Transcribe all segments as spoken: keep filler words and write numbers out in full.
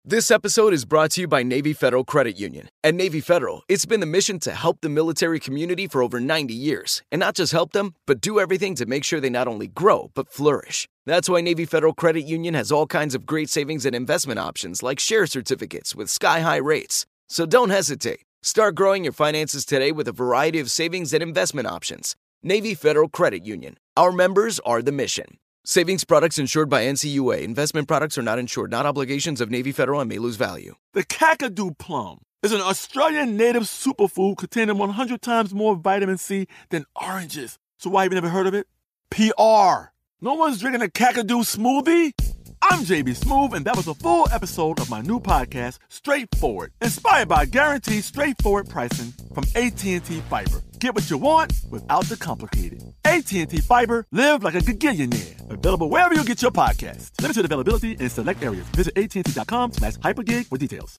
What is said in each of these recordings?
This episode is brought to you by Navy Federal Credit Union. At Navy Federal, it's been the mission to help the military community for over ninety years. And not just help them, but do everything to make sure they not only grow, but flourish. That's why Navy Federal Credit Union has all kinds of great savings and investment options like share certificates with sky-high rates. So don't hesitate. Start growing your finances today with a variety of savings and investment options. Navy Federal Credit Union. Our members are the mission. Savings products insured by N C U A. Investment products are not insured, not obligations of Navy Federal and may lose value. The Kakadu plum is an Australian native superfood containing one hundred times more vitamin C than oranges. So why have you never heard of it? P R. No one's drinking a Kakadu smoothie? I'm J B Smoove, and that was a full episode of my new podcast, Straightforward, inspired by guaranteed straightforward pricing from A T and T Fiber. Get what you want without the complicated. A T and T Fiber, live like a gigillionaire. Available wherever you get your podcasts. Limited availability in select areas. Visit AT&T.com slash hypergig for details.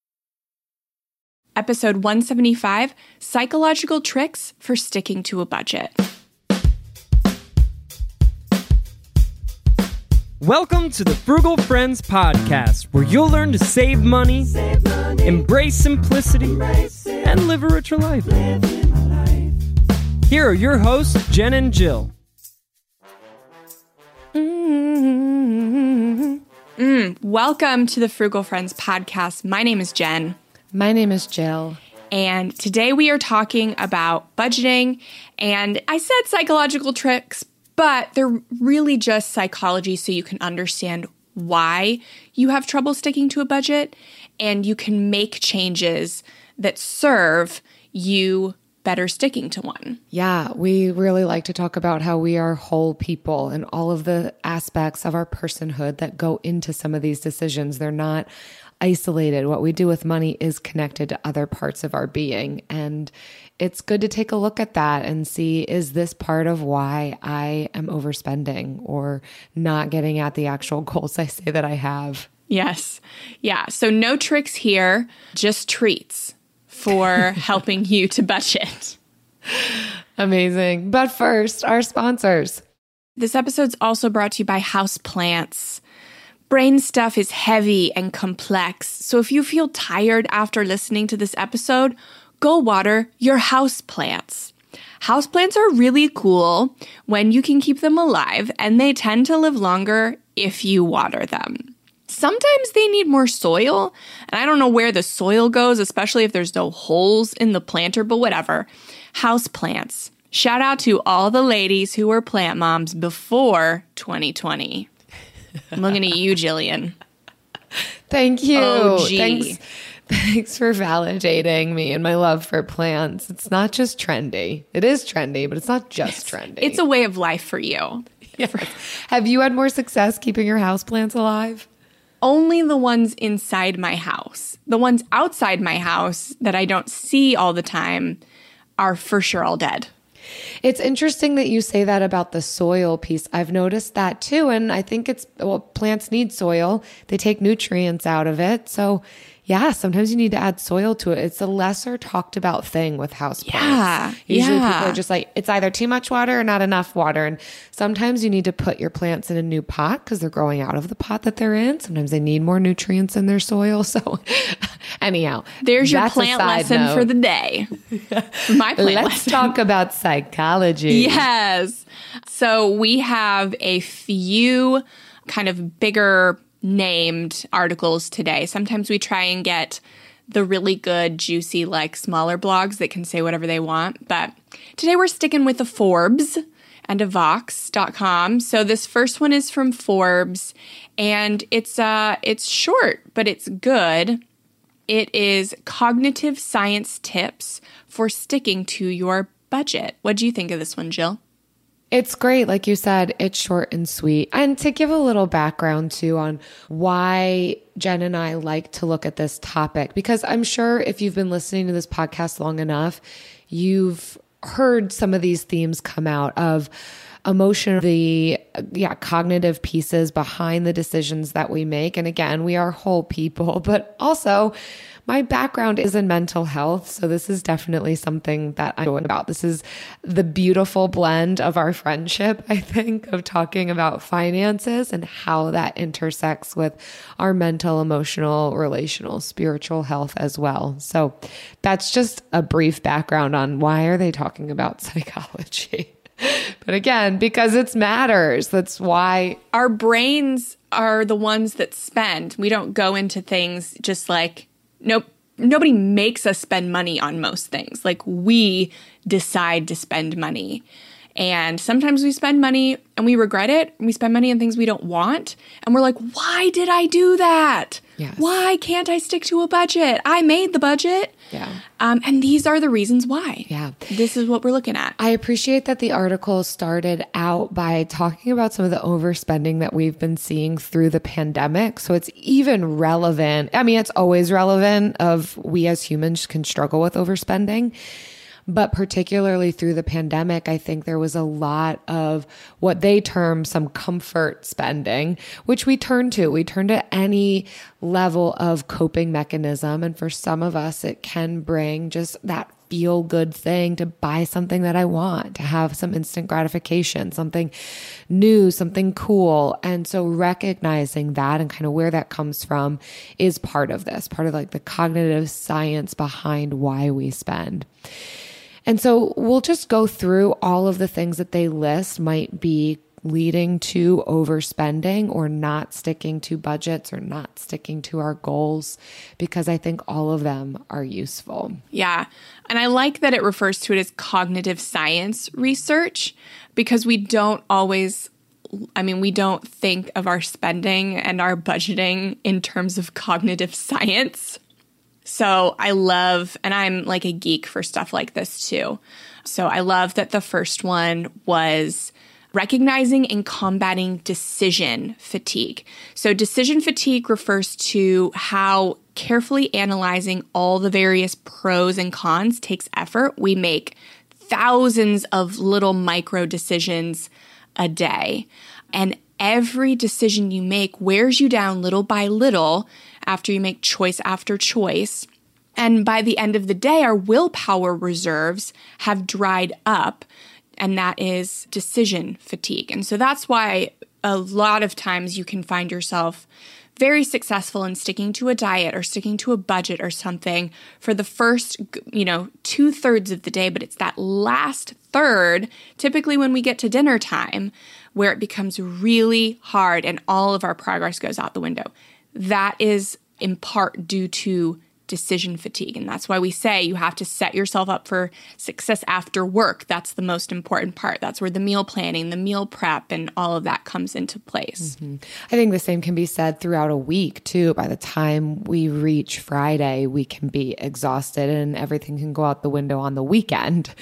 Episode one seventy-five, Psychological Tricks for Sticking to a Budget. Welcome to the Frugal Friends Podcast, where you'll learn to save money, save money embrace simplicity, embrace and live a richer life. life. Here are your hosts, Jen and Jill. Mm-hmm. Mm, welcome to the Frugal Friends Podcast. My name is Jen. My name is Jill. And today we are talking about budgeting. And I said psychological tricks, but they're really just psychology so you can understand why you have trouble sticking to a budget and you can make changes that serve you better sticking to one. Yeah, we really like to talk about how we are whole people and all of the aspects of our personhood that go into some of these decisions. They're not isolated. What we do with money is connected to other parts of our being. And it's good to take a look at that and see, is this part of why I am overspending or not getting at the actual goals I say that I have? Yes. Yeah. So no tricks here, just treats for helping you to budget. Amazing. But first, our sponsors. This episode's also brought to you by Houseplants. Brain stuff is heavy and complex, so if you feel tired after listening to this episode, go water your houseplants. Houseplants are really cool when you can keep them alive, and they tend to live longer if you water them. Sometimes they need more soil, and I don't know where the soil goes, especially if there's no holes in the planter, but whatever. Houseplants. Shout out to all the ladies who were plant moms before twenty twenty. I'm looking at you, Jillian. Thank you. O G. Thanks, thanks for validating me and my love for plants. It's not just trendy. It is trendy, but it's not just trendy. It's a way of life for you. Yes. Have you had more success keeping your houseplants alive? Only the ones inside my house. The ones outside my house that I don't see all the time are for sure all dead. It's interesting that you say that about the soil piece. I've noticed that too. And I think it's, well, plants need soil. They take nutrients out of it. So yeah, sometimes you need to add soil to it. It's a lesser talked about thing with houseplants. Yeah. Usually yeah. people are just like, it's either too much water or not enough water. And sometimes you need to put your plants in a new pot because they're growing out of the pot that they're in. Sometimes they need more nutrients in their soil. So anyhow, there's your plant lesson note for the day. My plant Let's lesson. talk about psychology. Yes. So we have a few kind of bigger named articles today. Sometimes we try and get the really good, juicy, like smaller blogs that can say whatever they want. But today we're sticking with the Forbes and a Vox dot com. So this first one is from Forbes, and it's uh it's short, but it's good. It is cognitive science tips for sticking to your budget. What do you think of this one, Jill? It's great. Like you said, it's short and sweet. And to give a little background too on why Jen and I like to look at this topic, because I'm sure if you've been listening to this podcast long enough, you've heard some of these themes come out of emotion, the yeah, cognitive pieces behind the decisions that we make. And again, we are whole people, but also my background is in mental health. So this is definitely something that I'm going about. This is the beautiful blend of our friendship, I think, of talking about finances and how that intersects with our mental, emotional, relational, spiritual health as well. So that's just a brief background on why are they talking about psychology. But again, because it matters. That's why our brains are the ones that spend. We don't go into things just like, nope, nobody makes us spend money on most things. Like we decide to spend money. And sometimes we spend money and we regret it. And we spend money on things we don't want. And we're like, why did I do that? Yes. Why can't I stick to a budget? I made the budget. Yeah. Um, and these are the reasons why. Yeah. This is what we're looking at. I appreciate that the article started out by talking about some of the overspending that we've been seeing through the pandemic. So it's even relevant. I mean, it's always relevant of we as humans can struggle with overspending. But particularly through the pandemic, I think there was a lot of what they term some comfort spending, which we turn to. We turn to any level of coping mechanism. And for some of us, it can bring just that feel good thing to buy something that I want, to have some instant gratification, something new, something cool. And so recognizing that and kind of where that comes from is part of this, part of like the cognitive science behind why we spend. And so we'll just go through all of the things that they list might be leading to overspending or not sticking to budgets or not sticking to our goals, because I think all of them are useful. Yeah. And I like that it refers to it as cognitive science research, because we don't always, I mean, we don't think of our spending and our budgeting in terms of cognitive science. So I love, and I'm like a geek for stuff like this too. So I love that the first one was recognizing and combating decision fatigue. So decision fatigue refers to how carefully analyzing all the various pros and cons takes effort. We make thousands of little micro decisions a day. And every decision you make wears you down little by little after you make choice after choice. And by the end of the day, our willpower reserves have dried up, and that is decision fatigue. And so that's why a lot of times you can find yourself very successful in sticking to a diet or sticking to a budget or something for the first, you know, two thirds of the day, but it's that last third, typically when we get to dinner time, where it becomes really hard and all of our progress goes out the window. That is in part due to decision fatigue. And that's why we say you have to set yourself up for success after work. That's the most important part. That's where the meal planning, the meal prep, and all of that comes into place. Mm-hmm. I think the same can be said throughout a week too. By the time we reach Friday, we can be exhausted and everything can go out the window on the weekend.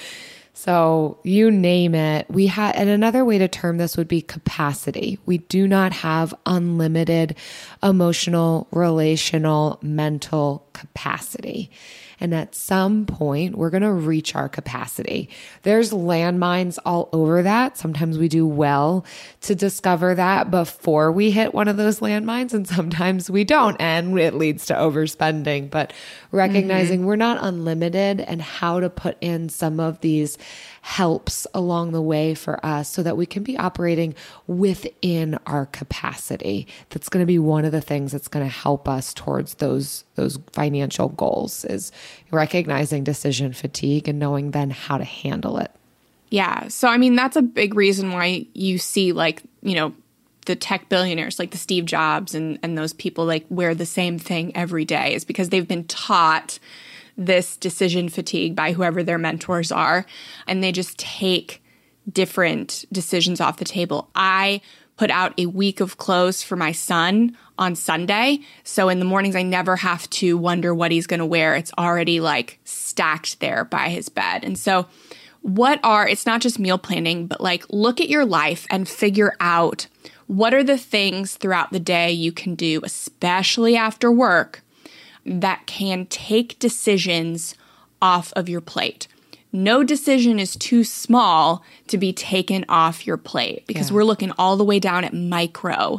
So you name it. We had, and another way to term this would be capacity. We do not have unlimited emotional, relational, mental capacity. And at some point, we're going to reach our capacity. There's landmines all over that. Sometimes we do well to discover that before we hit one of those landmines, and sometimes we don't, and it leads to overspending. But recognizing mm-hmm. we're not unlimited, and how to put in some of these helps along the way for us so that we can be operating within our capacity. That's going to be one of the things that's going to help us towards those those financial goals, is recognizing decision fatigue and knowing then how to handle it. Yeah. So, I mean, that's a big reason why you see, like, you know, the tech billionaires like the Steve Jobs and, and those people like wear the same thing every day, is because they've been taught this decision fatigue by whoever their mentors are, and they just take different decisions off the table. I put out a week of clothes for my son on Sunday, so in the mornings I never have to wonder what he's going to wear. It's already like stacked there by his bed. And so what are, it's not just meal planning, but like look at your life and figure out what are the things throughout the day you can do, especially after work, that can take decisions off of your plate. No decision is too small to be taken off your plate, because yeah. we're looking all the way down at micro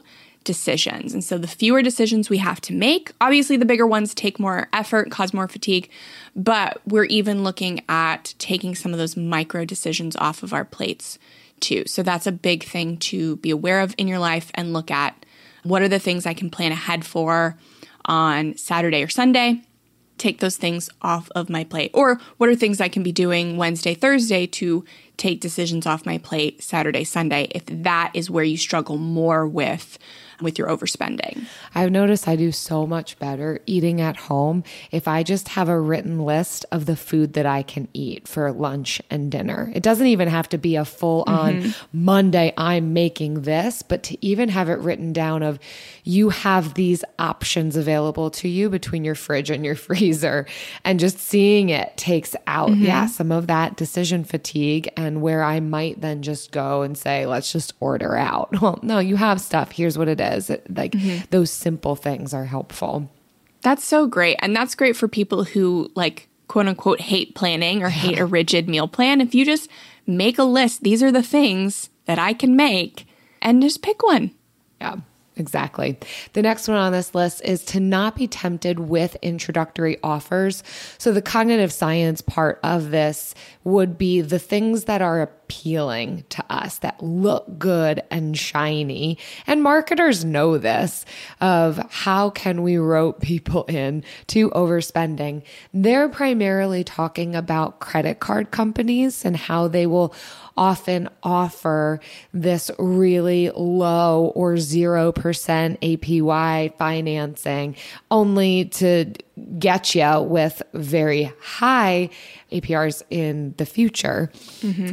decisions. And so the fewer decisions we have to make, obviously the bigger ones take more effort, cause more fatigue, but we're even looking at taking some of those micro decisions off of our plates too. So that's a big thing to be aware of in your life and look at. What are the things I can plan ahead for on Saturday or Sunday? Take those things off of my plate. Or what are things I can be doing Wednesday, Thursday to take decisions off my plate Saturday, Sunday, if that is where you struggle more with with your overspending. I've noticed I do so much better eating at home if I just have a written list of the food that I can eat for lunch and dinner. It doesn't even have to be a full on mm-hmm. Monday, I'm making this, but to even have it written down of you have these options available to you between your fridge and your freezer, and just seeing it takes out, mm-hmm. yeah, some of that decision fatigue, and where I might then just go and say, let's just order out. Well, no, you have stuff. Here's what it is. Like mm-hmm. those simple things are helpful. That's so great. And that's great for people who like quote unquote hate planning or hate a rigid meal plan. If you just make a list, these are the things that I can make, and just pick one. Yeah. Exactly. The next one on this list is to not be tempted with introductory offers. So the cognitive science part of this would be the things that are appealing to us, that look good and shiny. And marketers know this, of how can we rope people in to overspending. They're primarily talking about credit card companies and how they will often offer this really low or zero percent A P Y financing, only to get you with very high A P Rs in the future. Mm-hmm.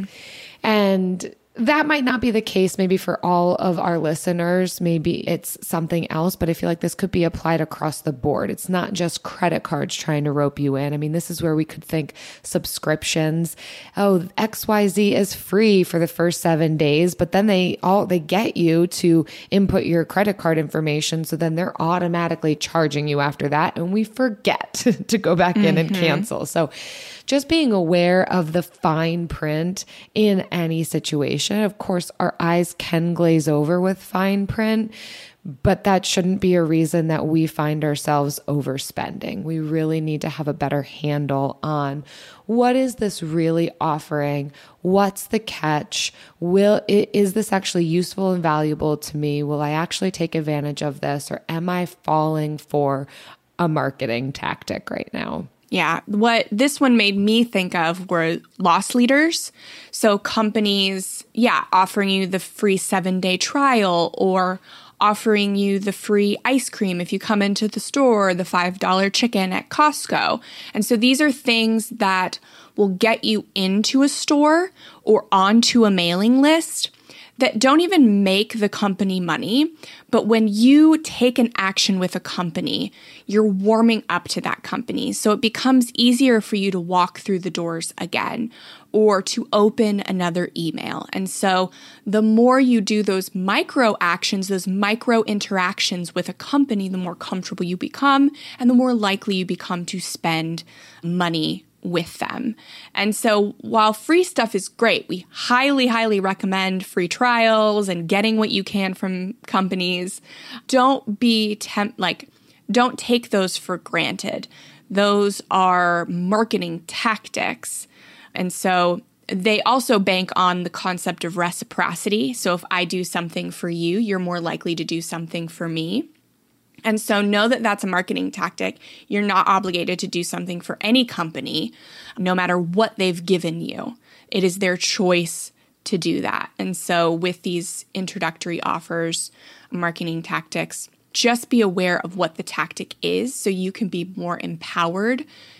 And that might not be the case maybe for all of our listeners. Maybe it's something else, but I feel like this could be applied across the board. It's not just credit cards trying to rope you in. I mean, this is where we could think subscriptions. Oh, X Y Z is free for the first seven days, but then they all, they get you to input your credit card information. So then they're automatically charging you after that. And we forget to go back in mm-hmm. and cancel. So just being aware of the fine print in any situation. Of course, our eyes can glaze over with fine print, but that shouldn't be a reason that we find ourselves overspending. We really need to have a better handle on what is this really offering? What's the catch? Will is this actually useful and valuable to me? Will I actually take advantage of this, or am I falling for a marketing tactic right now? Yeah. What this one made me think of were loss leaders. So companies, yeah, offering you the free seven day trial, or offering you the free ice cream if you come into the store, the five dollar chicken at Costco. And so these are things that will get you into a store or onto a mailing list that don't even make the company money. But when you take an action with a company, you're warming up to that company. So it becomes easier for you to walk through the doors again or to open another email. And so the more you do those micro actions, those micro interactions with a company, the more comfortable you become and the more likely you become to spend money with them. And so while free stuff is great, we highly, highly recommend free trials and getting what you can from companies. Don't be temp like, don't take those for granted. Those are marketing tactics. And so they also bank on the concept of reciprocity. So if I do something for you, you're more likely to do something for me. And so know that that's a marketing tactic. You're not obligated to do something for any company, no matter what they've given you. It is their choice to do that. And so with these introductory offers, marketing tactics, just be aware of what the tactic is so you can be more empowered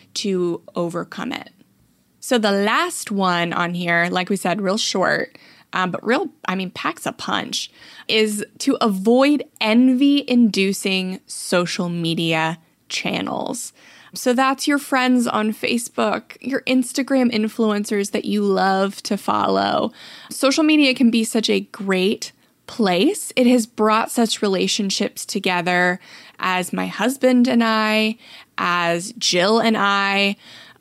to overcome it. So the last one on here, like we said, real short, Um, but real, I mean, packs a punch, is to avoid envy-inducing social media channels. So that's your friends on Facebook, your Instagram influencers that you love to follow. Social media can be such a great place. It has brought such relationships together as my husband and I, as Jill and I,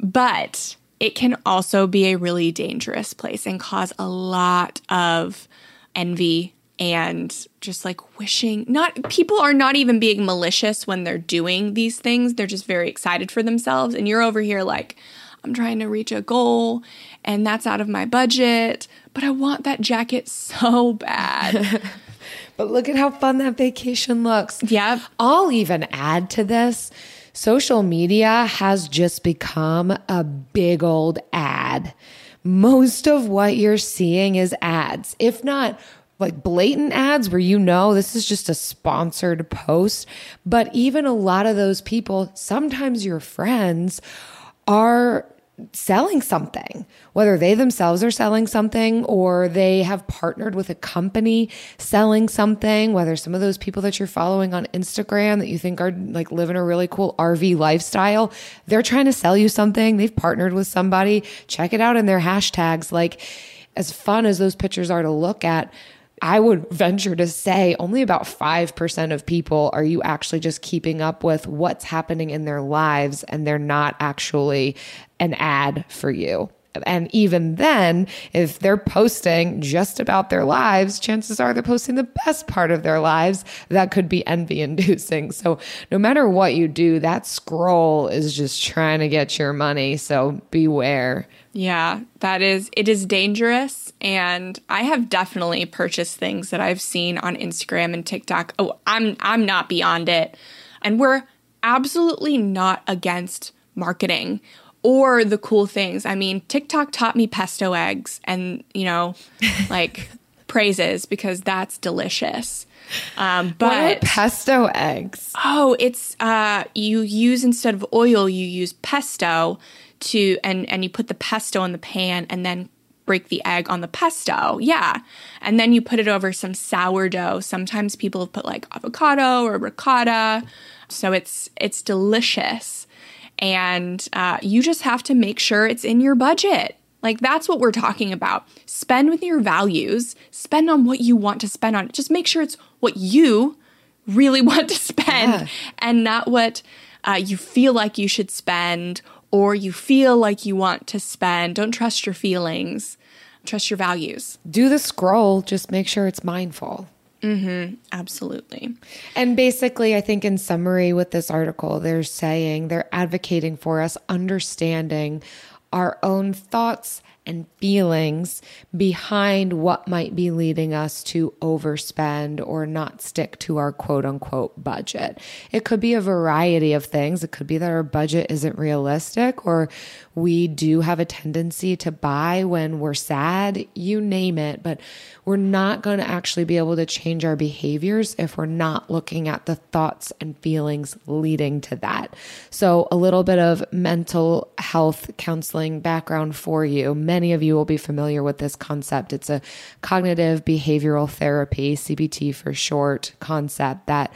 but it can also be a really dangerous place and cause a lot of envy and just like wishing, not, people are not even being malicious when they're doing these things. They're just very excited for themselves. And you're over here like, I'm trying to reach a goal and that's out of my budget, but I want that jacket so bad. But look at how fun that vacation looks. Yep. I'll even add to this. Social media has just become a big old ad. Most of what you're seeing is ads, if not like blatant ads where you know this is just a sponsored post. But even a lot of those people, sometimes your friends, are selling something, whether they themselves are selling something or they have partnered with a company selling something, whether some of those people that you're following on Instagram that you think are like living a really cool R V lifestyle, they're trying to sell you something. They've partnered with somebody. Check it out in their hashtags. Like, as fun as those pictures are to look at, I would venture to say only about five percent of people are you actually just keeping up with what's happening in their lives, and they're not actually an ad for you. And even then, if they're posting just about their lives, chances are they're posting the best part of their lives. That could be envy inducing. So no matter what you do, that scroll is just trying to get your money. So beware. Yeah, that is, it is dangerous. And I have definitely purchased things that I've seen on Instagram and TikTok. Oh, I'm, I'm not beyond it. And we're absolutely not against marketing or the cool things. I mean, TikTok taught me pesto eggs and, you know, like praises because that's delicious. Um, but what are pesto eggs? Oh, it's uh, you use, instead of oil, you use pesto to, and, and you put the pesto in the pan and then break the egg on the pesto. Yeah. And then you put it over some sourdough. Sometimes people have put like avocado or ricotta. So it's, it's delicious. And uh, you just have to make sure it's in your budget. Like, that's what we're talking about. Spend with your values. Spend on what you want to spend on. Just make sure it's what you really want to spend yeah. and not what uh, you feel like you should spend or you feel like you want to spend. Don't trust your feelings. Trust your values. Do the scroll. Just make sure it's mindful. Mm-hmm. Absolutely. And basically, I think in summary with this article, they're saying, they're advocating for us understanding our own thoughts and feelings behind what might be leading us to overspend or not stick to our quote unquote budget. It could be a variety of things. It could be that our budget isn't realistic, or we do have a tendency to buy when we're sad, you name it, but we're not going to actually be able to change our behaviors if we're not looking at the thoughts and feelings leading to that. So a little bit of mental health counseling background for you. Many of you will be familiar with this concept. It's a cognitive behavioral therapy, C B T for short, concept that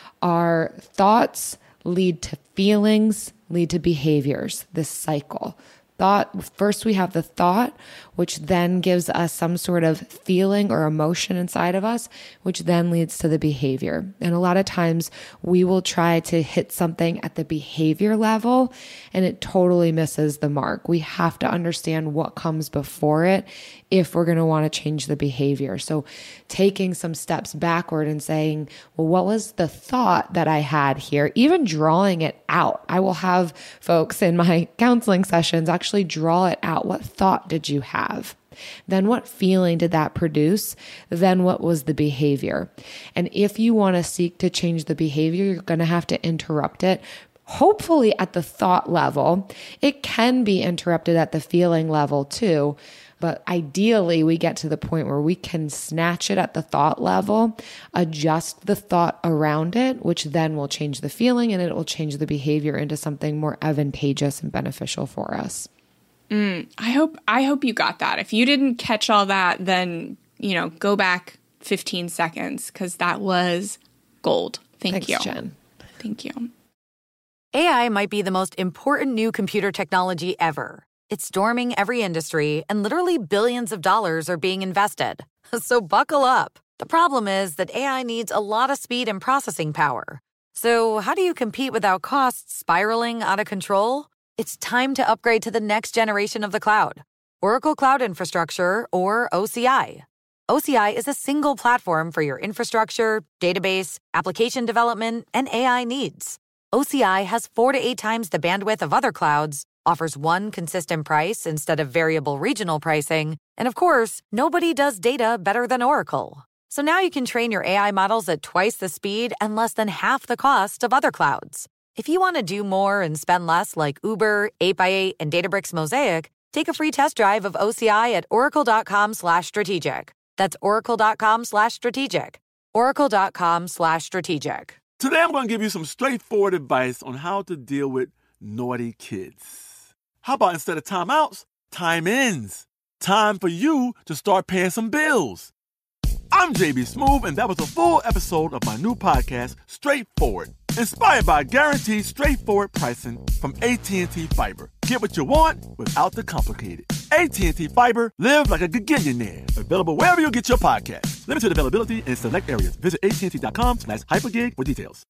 our thoughts lead to feelings, lead to behaviors, this cycle. Thought, first we have the thought, which then gives us some sort of feeling or emotion inside of us, which then leads to the behavior. And a lot of times we will try to hit something at the behavior level and it totally misses the mark. We have to understand what comes before it if we're going to want to change the behavior. So taking some steps backward and saying, well, what was the thought that I had here? Even drawing it out. I will have folks in my counseling sessions actually draw it out. What thought did you have? Then what feeling did that produce? Then what was the behavior? And if you want to seek to change the behavior, you're going to have to interrupt it. Hopefully at the thought level. It can be interrupted at the feeling level too. But ideally, we get to the point where we can snatch it at the thought level, adjust the thought around it, which then will change the feeling and it will change the behavior into something more advantageous and beneficial for us. Mm, I hope I hope you got that. If you didn't catch all that, then, you know, go back fifteen seconds because that was gold. Thank Thanks, you. Jen. Thank you. A I might be the most important new computer technology ever. It's storming every industry, and literally billions of dollars are being invested. So buckle up. The problem is that A I needs a lot of speed and processing power. So how do you compete without costs spiraling out of control? It's time to upgrade to the next generation of the cloud, Oracle Cloud Infrastructure, or O C I. O C I is a single platform for your infrastructure, database, application development, and A I needs. O C I has four to eight times the bandwidth of other clouds, offers one consistent price instead of variable regional pricing, and of course, nobody does data better than Oracle. So now you can train your A I models at twice the speed and less than half the cost of other clouds. If you want to do more and spend less like Uber, eight by eight, and Databricks Mosaic, take a free test drive of O C I at oracle.com slash strategic. That's oracle.com slash strategic. oracle.com slash strategic. Today I'm going to give you some straightforward advice on how to deal with naughty kids. How about instead of timeouts, time-ins? Time for you to start paying some bills. I'm J B Smoove, and that was a full episode of my new podcast, Straightforward, inspired by guaranteed straightforward pricing from A T and T Fiber. Get what you want without the complicated. A T and T Fiber, live like a gigillionaire. Available wherever you get your podcast. Limited availability in select areas. Visit att.com slash hypergig for details.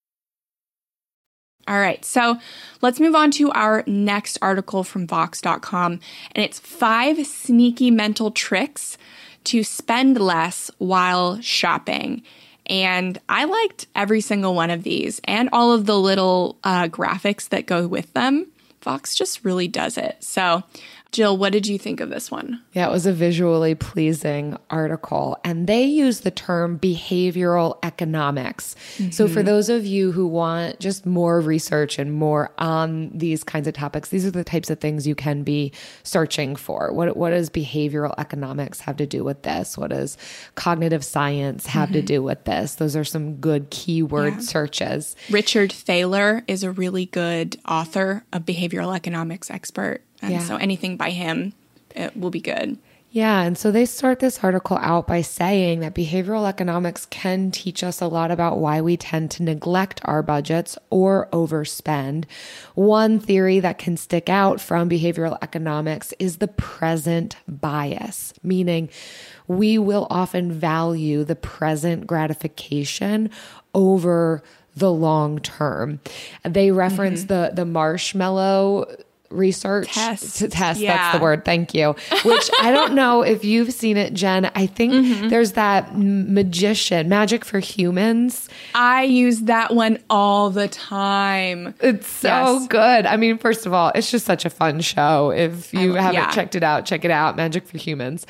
All right, so let's move on to our next article from Vox dot com, and it's five sneaky mental tricks to spend less while shopping. And I liked every single one of these and all of the little uh, graphics that go with them. Vox just really does it. So, Jill, what did you think of this one? Yeah, it was a visually pleasing article, and they use the term behavioral economics. Mm-hmm. So for those of you who want just more research and more on these kinds of topics, these are the types of things you can be searching for. What, what does behavioral economics have to do with this? What does cognitive science have mm-hmm. to do with this? Those are some good keyword yeah. searches. Richard Thaler is a really good author, a behavioral economics expert. And yeah. so anything by him, it will be good. Yeah. And so they start this article out by saying that behavioral economics can teach us a lot about why we tend to neglect our budgets or overspend. One theory that can stick out from behavioral economics is the present bias, meaning we will often value the present gratification over the long term. They reference mm-hmm. the, the marshmallow research test, to test yeah. that's the word, thank you, which I don't know if you've seen it, Jen. I think mm-hmm. there's that magician, Magic for Humans. I use that one all the time. It's so yes. good. I mean, first of all, it's just such a fun show. If you I, haven't yeah. checked it out, check it out, Magic for Humans.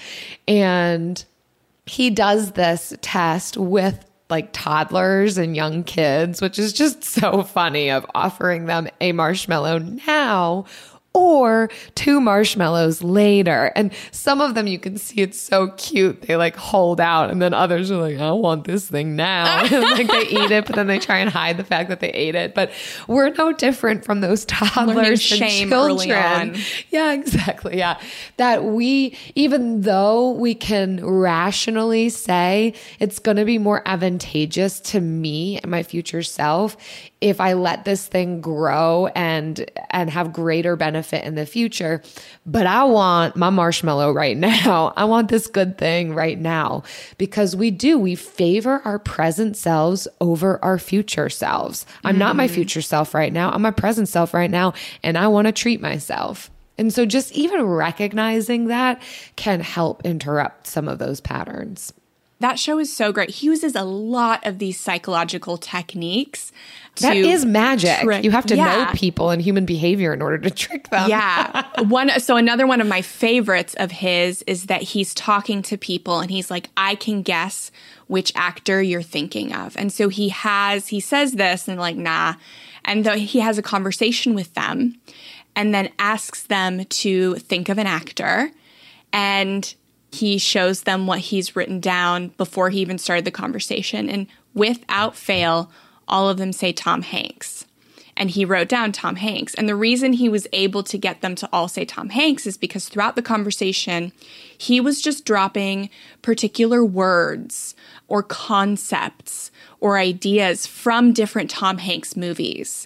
And he does this test with like toddlers and young kids, which is just so funny, of offering them a marshmallow now or two marshmallows later. And some of them you can see it's so cute. They like hold out, and then others are like, I want this thing now. And like they eat it, but then they try and hide the fact that they ate it. But we're no different from those toddlers shame and early children. on. Yeah, exactly. Yeah. That we, even though we can rationally say it's going to be more advantageous to me and my future self if I let this thing grow and and have greater benefit in the future, but I want my marshmallow right now. I want this good thing right now, because we do, we favor our present selves over our future selves. I'm mm-hmm. not my future self right now. I'm my present self right now, and I want to treat myself. And so just even recognizing that can help interrupt some of those patterns. That show is so great. He uses a lot of these psychological techniques. That is magic. Trick. You have to yeah. know people and human behavior in order to trick them. Yeah. One. So another one of my favorites of his is that he's talking to people and he's like, I can guess which actor you're thinking of. And so he has, he says this and like, nah. And though he has a conversation with them and then asks them to think of an actor, and he shows them what he's written down before he even started the conversation. And without fail, all of them say Tom Hanks. And he wrote down Tom Hanks. And the reason he was able to get them to all say Tom Hanks is because throughout the conversation, he was just dropping particular words or concepts or ideas from different Tom Hanks movies.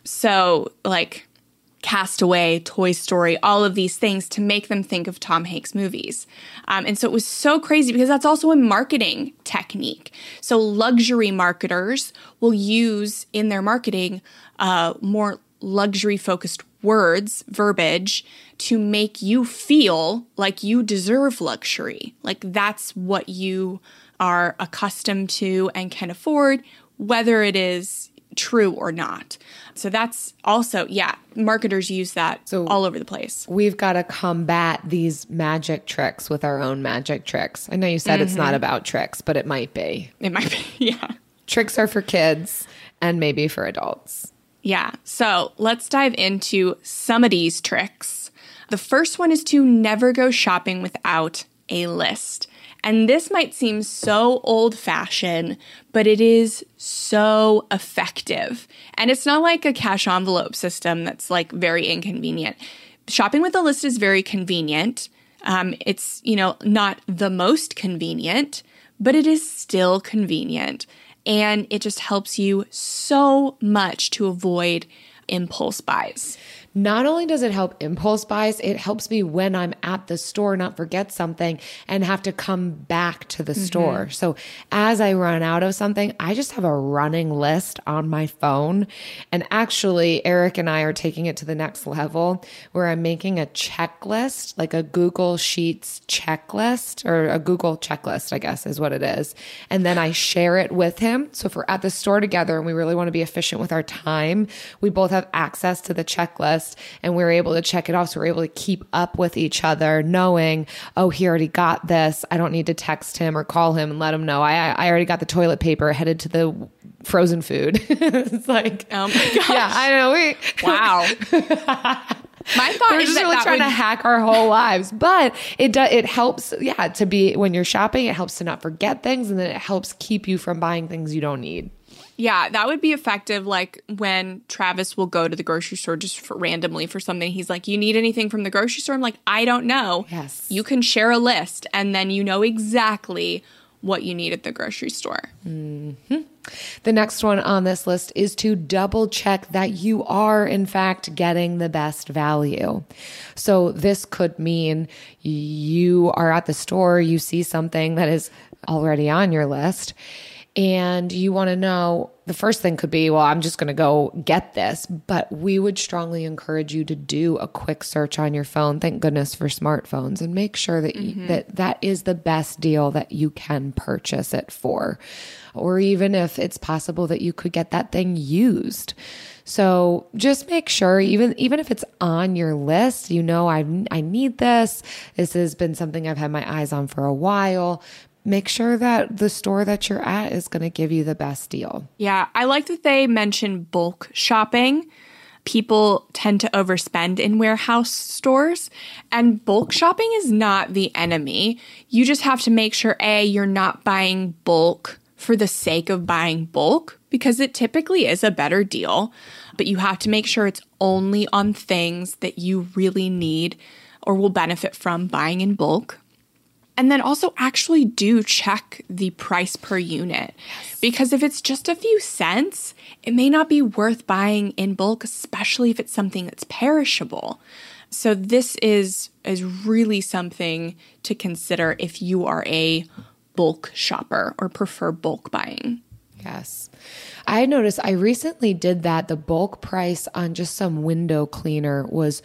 So like Castaway, Toy Story, all of these things to make them think of Tom Hanks movies. Um, and so it was so crazy because that's also a marketing technique. So luxury marketers will use in their marketing uh, more luxury-focused words, verbiage, to make you feel like you deserve luxury. Like that's what you are accustomed to and can afford, whether it is true or not. So that's also, yeah, marketers use that so all over the place. We've got to combat these magic tricks with our own magic tricks. I know you said mm-hmm. it's not about tricks, but it might be. It might be, yeah. Tricks are for kids and maybe for adults. Yeah. So let's dive into some of these tricks. The first one is to never go shopping without a list. And this might seem so old-fashioned, but it is so effective. And it's not like a cash envelope system that's like very inconvenient. Shopping with a list is very convenient. Um, it's, you know, not the most convenient, but it is still convenient. And it just helps you so much to avoid impulse buys. Not only does it help impulse buys, it helps me when I'm at the store not forget something and have to come back to the mm-hmm. store. So as I run out of something, I just have a running list on my phone. And actually, Eric and I are taking it to the next level where I'm making a checklist, like a Google Sheets checklist or a Google checklist, I guess is what it is. And then I share it with him. So if we're at the store together and we really want to be efficient with our time, we both have access to the checklist. And we were able to check it off. So we're able to keep up with each other knowing, oh, he already got this. I don't need to text him or call him and let him know. I I already got the toilet paper, headed to the frozen food. It's like, oh my gosh. Yeah, I know. We, wow. My thought We're is just that really that trying would... to hack our whole lives, but it does. It helps, yeah, to be when you're shopping. It helps to not forget things, and then it helps keep you from buying things you don't need. Yeah, that would be effective. Like when Travis will go to the grocery store just for randomly for something. He's like, you need anything from the grocery store? I'm like, I don't know. Yes. You can share a list and then you know exactly what you need at the grocery store. Mm-hmm. The next one on this list is to double check that you are, in fact, getting the best value. So this could mean you are at the store, you see something that is already on your list, and you want to know, the first thing could be, well, I'm just going to go get this. But we would strongly encourage you to do a quick search on your phone. Thank goodness for smartphones, and make sure that mm-hmm. you, that that is the best deal that you can purchase it for. Or even if it's possible that you could get that thing used. So just make sure, even even if it's on your list, you know, I I need this. This has been something I've had my eyes on for a while. Make sure that the store that you're at is going to give you the best deal. Yeah, I like that they mention bulk shopping. People tend to overspend in warehouse stores, and bulk shopping is not the enemy. You just have to make sure, A, you're not buying bulk for the sake of buying bulk, because it typically is a better deal, but you have to make sure it's only on things that you really need or will benefit from buying in bulk. And then also actually do check the price per unit. Yes. Because if it's just a few cents, it may not be worth buying in bulk, especially if it's something that's perishable. So this is, is really something to consider if you are a bulk shopper or prefer bulk buying. Yes. I noticed I recently did that. The bulk price on just some window cleaner was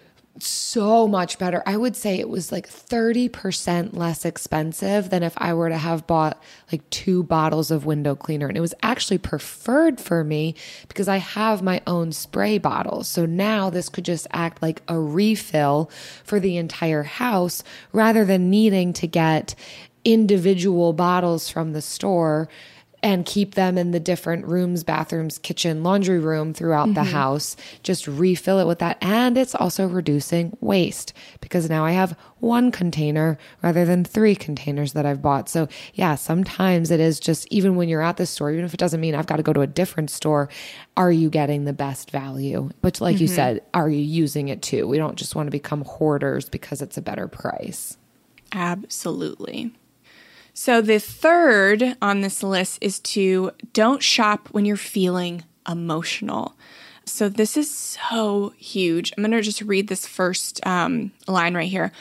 so much better. I would say it was like thirty percent less expensive than if I were to have bought like two bottles of window cleaner. And it was actually preferred for me because I have my own spray bottles. So now this could just act like a refill for the entire house rather than needing to get individual bottles from the store and keep them in the different rooms, bathrooms, kitchen, laundry room throughout mm-hmm. the house. Just refill it with that. And it's also reducing waste because now I have one container rather than three containers that I've bought. So yeah, sometimes it is just, even when you're at the store, even if it doesn't mean I've got to go to a different store, are you getting the best value? But like mm-hmm. you said, are you using it too? We don't just want to become hoarders because it's a better price. Absolutely. So the third on this list is to don't shop when you're feeling emotional. So this is so huge. I'm going to just read this first um, line right here.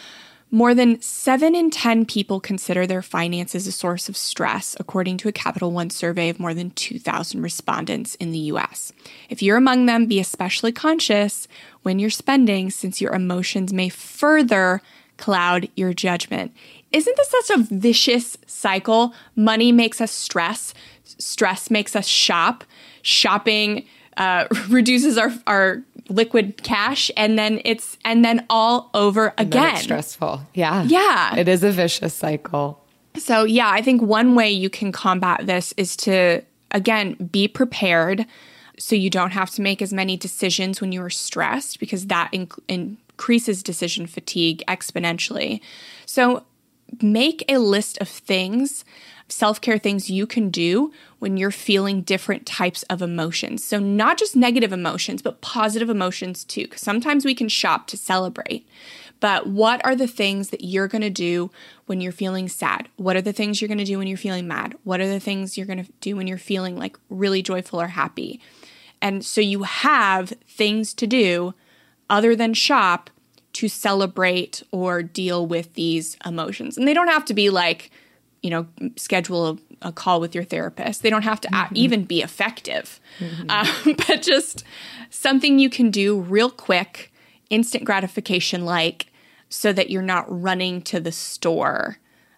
More than seven in ten people consider their finances a source of stress, according to a Capital One survey of more than two thousand respondents in the U S. If you're among them, be especially conscious when you're spending, since your emotions may further cloud your judgment. Isn't this such a vicious cycle? Money makes us stress. Stress makes us shop. Shopping uh, reduces our, our liquid cash, and then it's and then all over and again. Then it's stressful. Yeah. Yeah. It is a vicious cycle. So yeah, I think one way you can combat this is to, again, be prepared so you don't have to make as many decisions when you are stressed, because that inc- increases decision fatigue exponentially. So make a list of things, self-care things you can do when you're feeling different types of emotions. So not just negative emotions, but positive emotions too, because sometimes we can shop to celebrate. But what are the things that you're going to do when you're feeling sad? What are the things you're going to do when you're feeling mad? What are the things you're going to do when you're feeling like really joyful or happy? And so you have things to do other than shop to celebrate or deal with these emotions. And they don't have to be like, you know, schedule a, a call with your therapist. They don't have to mm-hmm. even be effective, mm-hmm. um, but just something you can do real quick, instant gratification like, so that you're not running to the store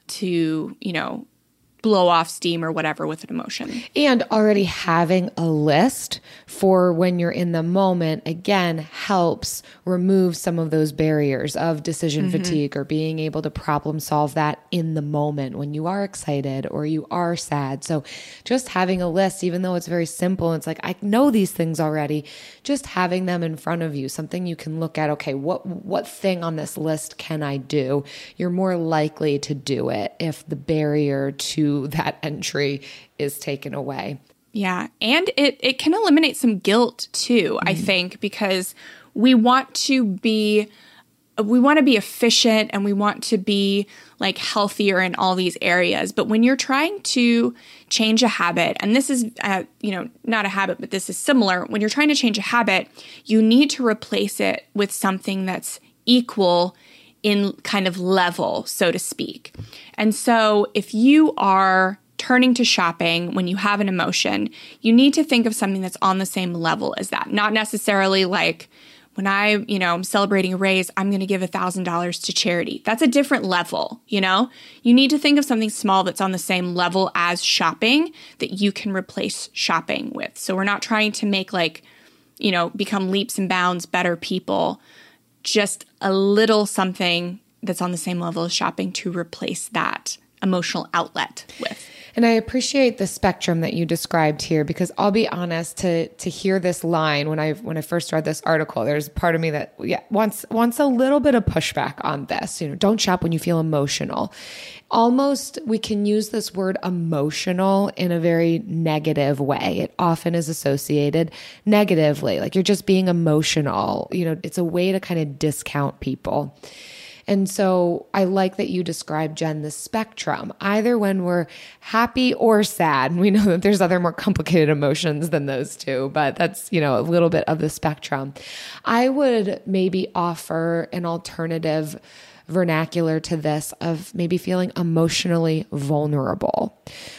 to, you know, blow off steam or whatever with an emotion. And already having a list for when you're in the moment, again, helps remove some of those barriers of decision mm-hmm. fatigue, or being able to problem solve that in the moment when you are excited or you are sad. So just having a list, even though it's very simple, it's like, I know these things already, just having them in front of you, something you can look at, okay, what, what thing on this list can I do? You're more likely to do it if the barrier to that entry is taken away. Yeah. And it, it can eliminate some guilt too, mm-hmm. I think, because we want to be, we want to be efficient and we want to be like healthier in all these areas. But when you're trying to change a habit, and this is, uh, you know, not a habit, but this is similar. When you're trying to change a habit, you need to replace it with something that's equal in kind of level, so to speak. And so if you are turning to shopping when you have an emotion, you need to think of something that's on the same level as that. Not necessarily like, when I, you know, I'm celebrating a raise, I'm going to give one thousand dollars to charity. That's a different level, you know? You need to think of something small that's on the same level as shopping that you can replace shopping with. So we're not trying to make like, you know, become leaps and bounds better people. Just a little something that's on the same level as shopping to replace that emotional outlet with. And I appreciate the spectrum that you described here, because I'll be honest, to to hear this line when I when I first read this article, there's part of me that yeah wants wants a little bit of pushback on this. You know, don't shop when you feel emotional. Almost we can use this word emotional in a very negative way. It often is associated negatively, like you're just being emotional. You know, it's a way to kind of discount people. And so I like that you described, Jen, the spectrum, either when we're happy or sad. We know that there's other more complicated emotions than those two, but that's, you know, a little bit of the spectrum. I would maybe offer an alternative vernacular to this of maybe feeling emotionally vulnerable.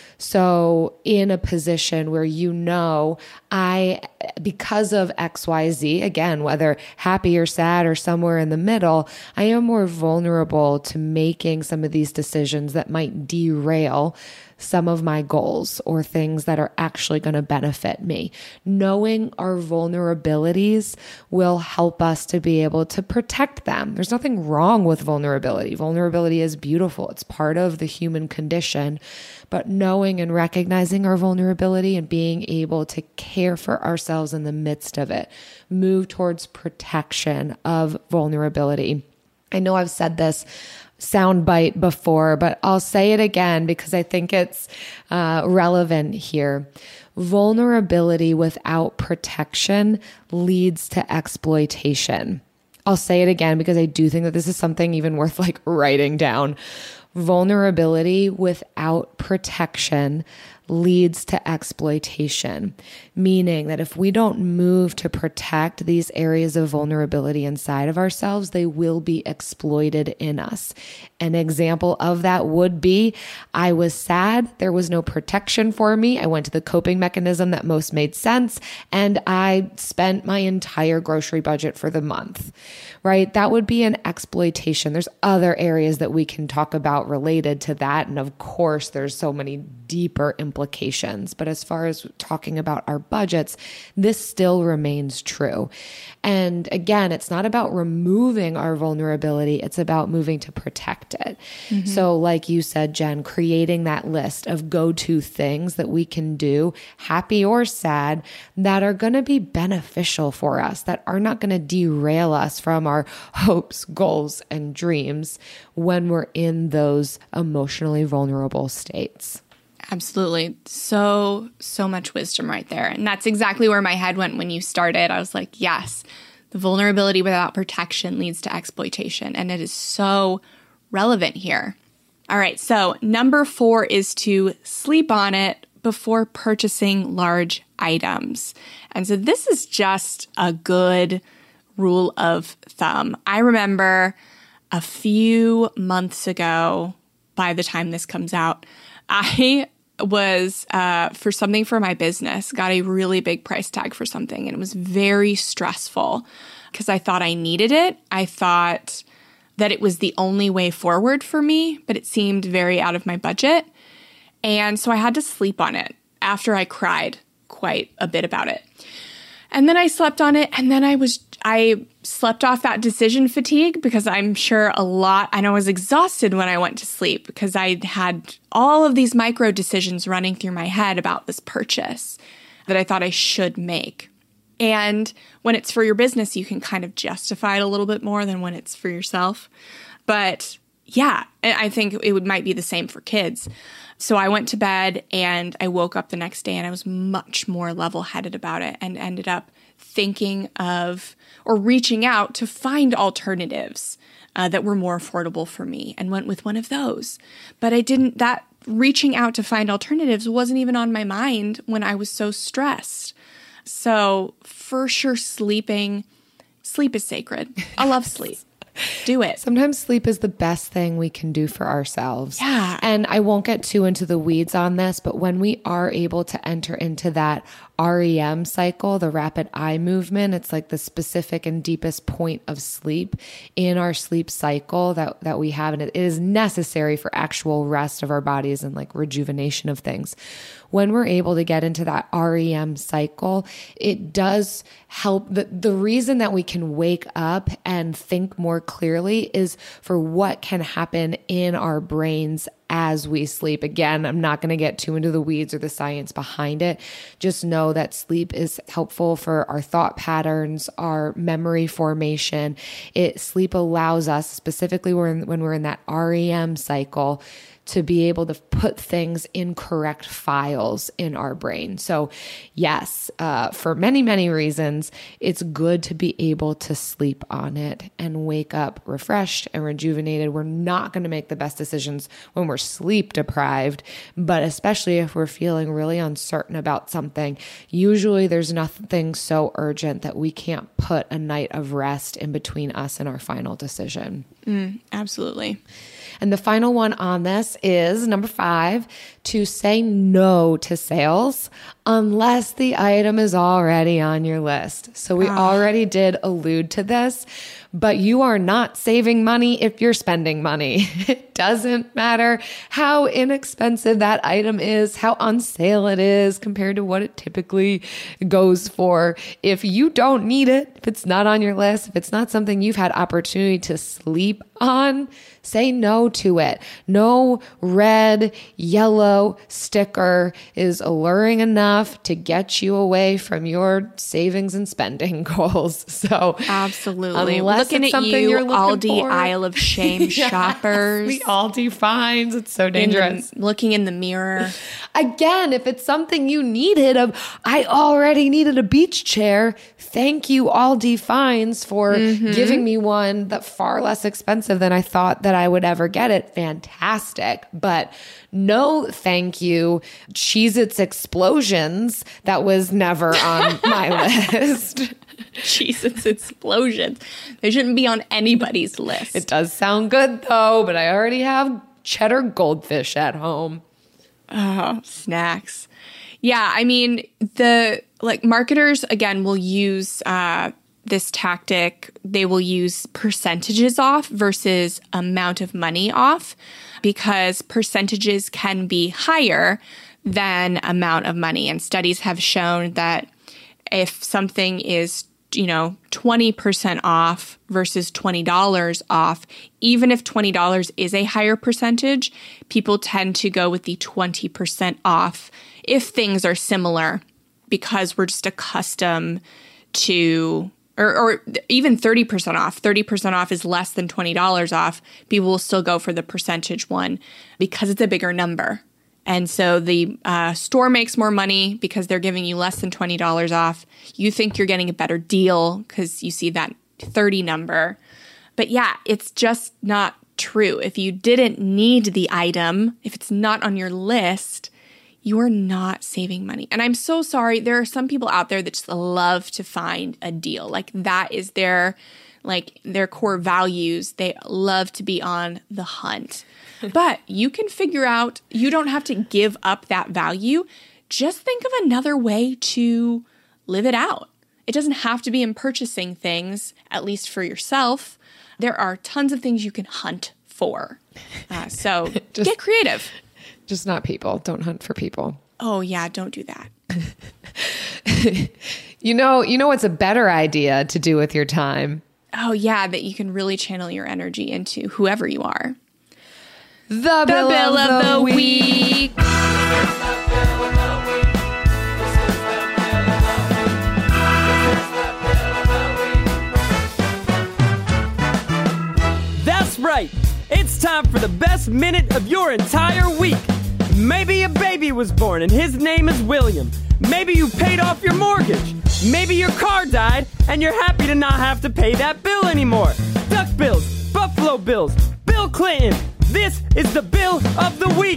So in a position where, you know, I, because of X Y Z, again, whether happy or sad or somewhere in the middle, I am more vulnerable to making some of these decisions that might derail some of my goals or things that are actually going to benefit me. Knowing our vulnerabilities will help us to be able to protect them. There's nothing wrong with vulnerability. Vulnerability is beautiful. It's part of the human condition. But knowing and recognizing our vulnerability and being able to care for ourselves in the midst of it, move towards protection of vulnerability. I know I've said this soundbite before, but I'll say it again because I think it's uh, relevant here. Vulnerability without protection leads to exploitation. I'll say it again because I do think that this is something even worth like writing down. Vulnerability without protection leads to exploitation, meaning that if we don't move to protect these areas of vulnerability inside of ourselves, they will be exploited in us. An example of that would be, I was sad, there was no protection for me. I went to the coping mechanism that most made sense, and I spent my entire grocery budget for the month, right? That would be an exploitation. There's other areas that we can talk about related to that. And of course, there's so many deeper implications. But as far as talking about our budgets, this still remains true. And again, it's not about removing our vulnerability. It's about moving to protect it. Mm-hmm. So like you said, Jen, creating that list of go-to things that we can do, happy or sad, that are going to be beneficial for us, that are not going to derail us from our hopes, goals, and dreams when we're in those emotionally vulnerable states. Absolutely. So, so much wisdom right there. And that's exactly where my head went when you started. I was like, yes, the vulnerability without protection leads to exploitation. And it is so relevant here. All right. So number four is to sleep on it before purchasing large items. And so this is just a good rule of thumb. I remember a few months ago, by the time this comes out, I was, uh, for something for my business, got a really big price tag for something. And it was very stressful because I thought I needed it. I thought that it was the only way forward for me, but it seemed very out of my budget. And so I had to sleep on it after I cried quite a bit about it. And then I slept on it, and then I was I slept off that decision fatigue because I'm sure a lot, and I was exhausted when I went to sleep because I had all of these micro decisions running through my head about this purchase that I thought I should make. And when it's for your business, you can kind of justify it a little bit more than when it's for yourself. But yeah, I think it would might be the same for kids. So I went to bed and I woke up the next day and I was much more level-headed about it and ended up thinking of or reaching out to find alternatives uh, that were more affordable for me and went with one of those. But I didn't, that reaching out to find alternatives wasn't even on my mind when I was so stressed. So for sure, sleeping, sleep is sacred. I love sleep. Do it. Sometimes sleep is the best thing we can do for ourselves. Yeah. And I won't get too into the weeds on this, but when we are able to enter into that R E M cycle, the rapid eye movement, it's like the specific and deepest point of sleep in our sleep cycle that, that we have. And it is necessary for actual rest of our bodies and like rejuvenation of things. When we're able to get into that R E M cycle, it does help. The, the reason that we can wake up and think more clearly is for what can happen in our brains as we sleep. Again, I'm not going to get too into the weeds or the science behind it. Just know that sleep is helpful for our thought patterns, our memory formation. It sleep allows us, specifically when, when we're in that R E M cycle, to be able to put things in correct files in our brain. So yes, uh, for many, many reasons, it's good to be able to sleep on it and wake up refreshed and rejuvenated. We're not going to make the best decisions when we're sleep deprived, but especially if we're feeling really uncertain about something. Usually there's nothing so urgent that we can't put a night of rest in between us and our final decision. Mm, absolutely. And the final one on this is number five, to say no to sales unless the item is already on your list. So we ah. already did allude to this, but you are not saving money if you're spending money. It doesn't matter how inexpensive that item is, how on sale it is compared to what it typically goes for. If you don't need it, if it's not on your list, if it's not something you've had opportunity to sleep on, say no to it. No red, yellow sticker is alluring enough to get you away from your savings and spending goals. So absolutely. Looking at you, Aldi for. Aisle of Shame yes, shoppers. The Aldi finds. It's so dangerous. In the, looking in the mirror. Again, if it's something you needed, of I already needed a beach chair. Thank you, Aldi Finds, for mm-hmm. giving me one that's far less expensive than I thought that I would ever get it. Fantastic. But no, thank you, Cheez-Its Explosions. That was never on my list. Cheez-Its Explosions. They shouldn't be on anybody's list. It does sound good though, but I already have cheddar goldfish at home. Oh, snacks. Yeah, I mean, the like marketers, again, will use uh, this tactic. They will use percentages off versus amount of money off, because percentages can be higher than amount of money. And studies have shown that if something is, you know, twenty percent off versus twenty dollars off, even if twenty dollars is a higher percentage, people tend to go with the twenty percent off if things are similar, because we're just accustomed to, or, or even thirty percent off. thirty percent off is less than twenty dollars off. People will still go for the percentage one because it's a bigger number. And so the uh, store makes more money because they're giving you less than twenty dollars off. You think you're getting a better deal because you see that thirty number. But yeah, it's just not true. If you didn't need the item, if it's not on your list, you're not saving money. And I'm so sorry. There are some people out there that just love to find a deal. Like that is their, like their core values. They love to be on the hunt. But you can figure out, you don't have to give up that value. Just think of another way to live it out. It doesn't have to be in purchasing things, at least for yourself. There are tons of things you can hunt for. Uh, so just, get creative. Just not people. Don't hunt for people. Oh, yeah. Don't do that. you know, you know what's a better idea to do with your time? Oh, yeah. That you can really channel your energy into whoever you are. The, the bill, bill of, of the, the week. week. That's right. It's time for the best minute of your entire week. Maybe a baby was born and his name is William. Maybe you paid off your mortgage. Maybe your car died and you're happy to not have to pay that bill anymore. Duck bills, Buffalo Bills, Bill Clinton. This is the bill of the week.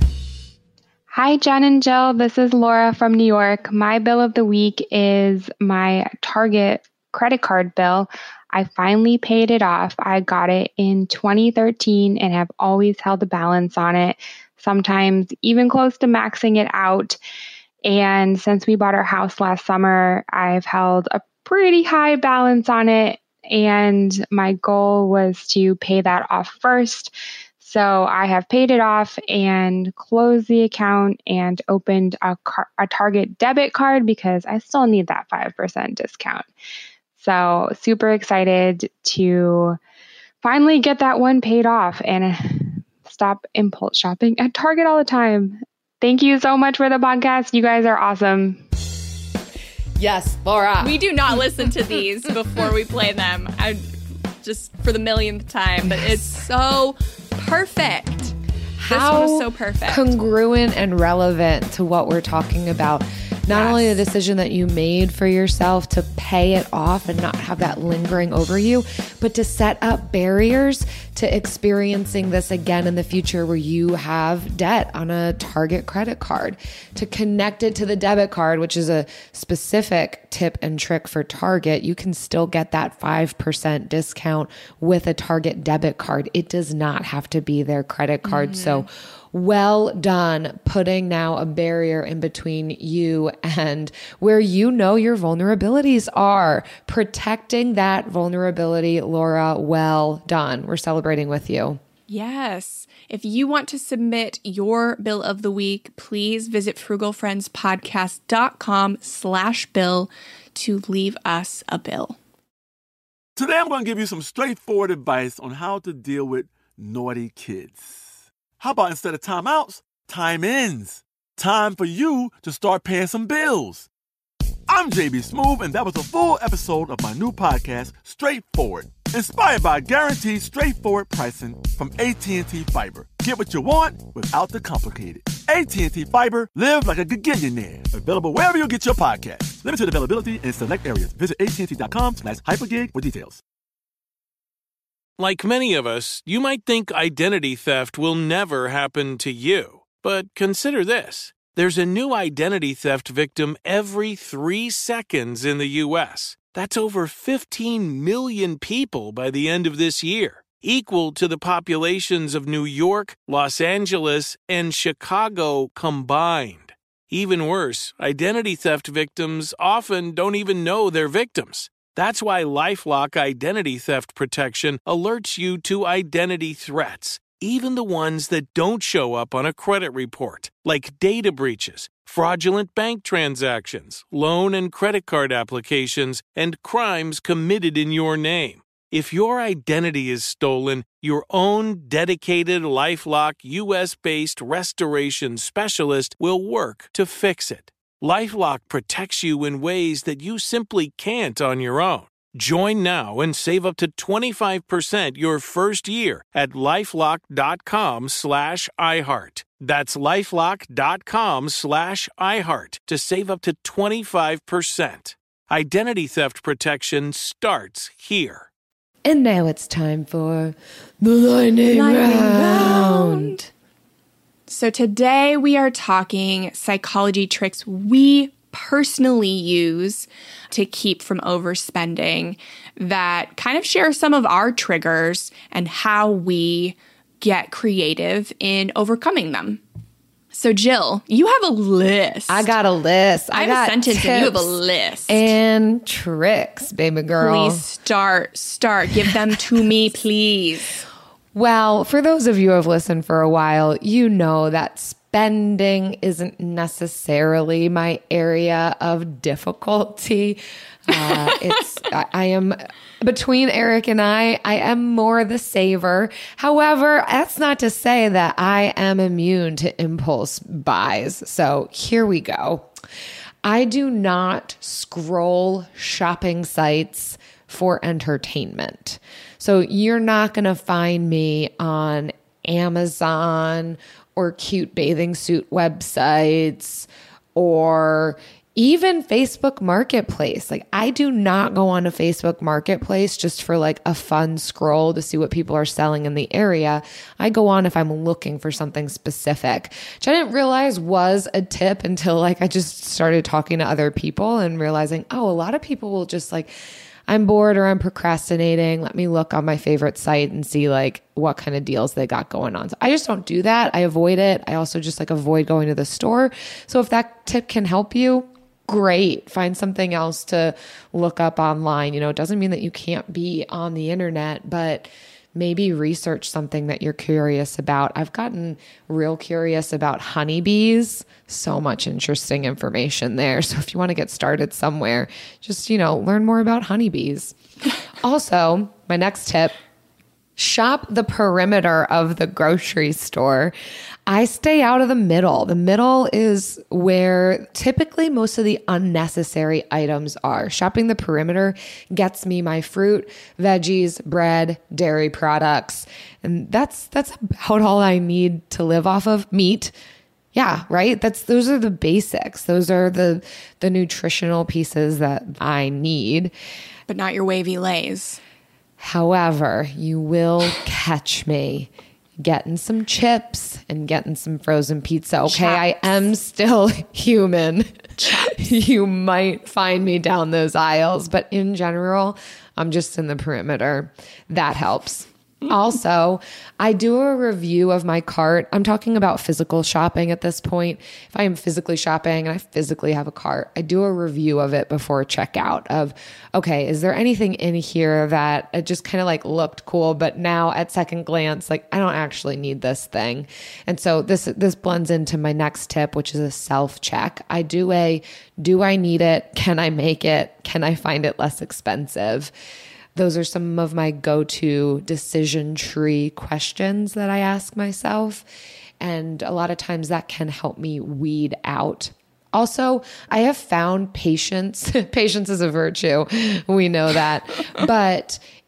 Hi, Jen and Jill. This is Laura from New York. My bill of the week is my Target credit card bill. I finally paid it off. I got it in twenty thirteen and have always held the balance on it, sometimes even close to maxing it out. And since we bought our house last summer, I've held a pretty high balance on it. And my goal was to pay that off first. So I have paid it off and closed the account and opened a, car- a Target debit card because I still need that five percent discount. So super excited to finally get that one paid off and stop impulse shopping at Target all the time. Thank you so much for the podcast. You guys are awesome. Yes, Laura. We do not listen to these before we play them. I just for the millionth time, but it's so perfect. How this one was so perfect. Congruent and relevant to what we're talking about. Not yes. only the decision that you made for yourself to pay it off and not have that lingering over you, but to set up barriers to experiencing this again in the future where you have debt on a Target credit card, to connect it to the debit card, which is a specific tip and trick for Target. You can still get that five percent discount with a Target debit card. It does not have to be their credit card. Mm-hmm. So well done putting now a barrier in between you and where you know your vulnerabilities are. Protecting that vulnerability, Laura, well done. We're celebrating with you. Yes. If you want to submit your bill of the week, please visit frugalfriendspodcast.com slash bill to leave us a bill. Today I'm going to give you some straightforward advice on how to deal with naughty kids. How about instead of timeouts, time ins? Time for you to start paying some bills. I'm J B Smoove, and that was a full episode of my new podcast, Straightforward, inspired by guaranteed straightforward pricing from A T and T Fiber. Get what you want without the complicated. A T and T Fiber, live like a gigillionaire. Available wherever you get your podcasts. Limited availability in select areas. Visit A T and T dot com slash hypergig for details. Like many of us, you might think identity theft will never happen to you. But consider this. There's a new identity theft victim every three seconds in the U S. That's over fifteen million people by the end of this year, equal to the populations of New York, Los Angeles, and Chicago combined. Even worse, identity theft victims often don't even know they're victims. That's why LifeLock Identity Theft Protection alerts you to identity threats, even the ones that don't show up on a credit report, like data breaches, fraudulent bank transactions, loan and credit card applications, and crimes committed in your name. If your identity is stolen, your own dedicated LifeLock U S-based restoration specialist will work to fix it. LifeLock protects you in ways that you simply can't on your own. Join now and save up to twenty-five percent your first year at LifeLock.com slash iHeart. That's LifeLock.com slash iHeart to save up to twenty-five percent. Identity theft protection starts here. And now it's time for the lightning, lightning round. round. So today we are talking psychology tricks we personally use to keep from overspending that kind of share some of our triggers and how we get creative in overcoming them. So Jill, you have a list. I got a list. I, I have got a sentence tips and you have a list. And tricks, baby girl. Please start, start. Give them to me, please. Well, for those of you who have listened for a while, you know that spending isn't necessarily my area of difficulty. Uh, it's I, I am between Eric and I, I am more the saver. However, that's not to say that I am immune to impulse buys. So here we go. I do not scroll shopping sites for entertainment. So you're not going to find me on Amazon or cute bathing suit websites or even Facebook Marketplace. Like I do not go on a Facebook Marketplace just for like a fun scroll to see what people are selling in the area. I go on if I'm looking for something specific, which I didn't realize was a tip until like I just started talking to other people and realizing, oh, a lot of people will just like, I'm bored or I'm procrastinating. Let me look on my favorite site and see like what kind of deals they got going on. So I just don't do that. I avoid it. I also just like avoid going to the store. So if that tip can help you, great. Find something else to look up online. You know, it doesn't mean that you can't be on the internet, but maybe research something that you're curious about. I've gotten real curious about honeybees. So much interesting information there. So if you want to get started somewhere, just, you know, learn more about honeybees. Also, my next tip, shop the perimeter of the grocery store. I stay out of the middle. The middle is where typically most of the unnecessary items are. Shopping the perimeter gets me my fruit, veggies, bread, dairy products. And that's that's about all I need to live off of. Meat. Yeah, right? That's those are the basics. Those are the the nutritional pieces that I need. But not your wavy Lays. However, you will catch me getting some chips and getting some frozen pizza. Okay, Chaps. I am still human. You might find me down those aisles, but in general, I'm just in the perimeter. That helps. Also, I do a review of my cart. I'm talking about physical shopping at this point. If I am physically shopping and I physically have a cart, I do a review of it before checkout of, okay, is there anything in here that it just kind of like looked cool, but now at second glance, like I don't actually need this thing. And so this, this blends into my next tip, which is a self-check. I do a, do I need it? Can I make it? Can I find it less expensive? Those are some of my go-to decision tree questions that I ask myself. And a lot of times that can help me weed out. Also, I have found patience. Patience is a virtue. We know that. But